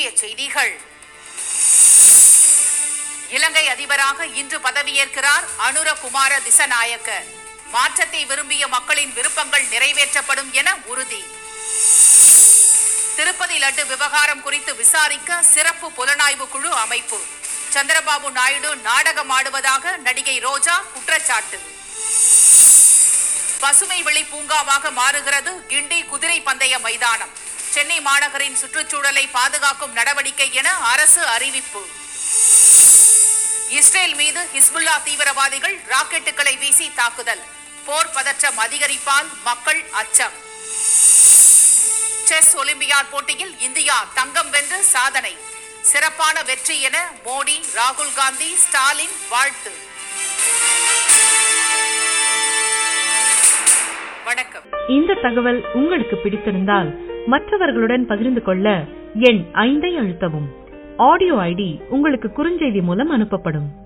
முக்கிய செய்திகள். இலங்கை அதிபராக இன்று பதவியேற்கிறார் அனுரகுமார திசநாயக்க. மாற்றத்தை விரும்பிய மக்களின் விருப்பங்கள் நிறைவேற்றப்படும் என உறுதி. திருப்பதி லட்டு விவகாரம் குறித்து விசாரிக்க சிறப்பு புலனாய்வு குழு அமைப்பு. சந்திரபாபு நாயுடு நாடகம் ஆடுவதாக நடிகை ரோஜா குற்றச்சாட்டு. பசுமை வெளி பூங்காவாக மாறுகிறது கிண்டி குதிரை பந்தய மைதானம். சென்னை மாநகரின் சுற்றுச்சூழலை பாதுகாக்கும் நடவடிக்கை என அரசு அறிவிப்பு. இஸ்ரேல் மீது ஹிஸ்புல்லா தீவிரவாதிகள் ராக்கெட்டுகளை வீசி தாக்குதல். போர் பதற்றம் அதிகரிப்பால் மக்கள் அச்சம். செஸ் ஒலிம்பியாட் போட்டியில் இந்தியா தங்கம் வென்று சாதனை. சிறப்பான வெற்றி என மோடி, ராகுல் காந்தி, ஸ்டாலின் வாழ்த்து. வணக்கம். இந்த தகவல் உங்களுக்கு பிடித்திருந்தால் மற்றவர்களுடன் பகிர்ந்து கொள்ள எண் 5 அழுத்தவும். ஆடியோ ஐடி உங்களுக்கு குறுஞ்செய்தி மூலம் அனுப்பப்படும்.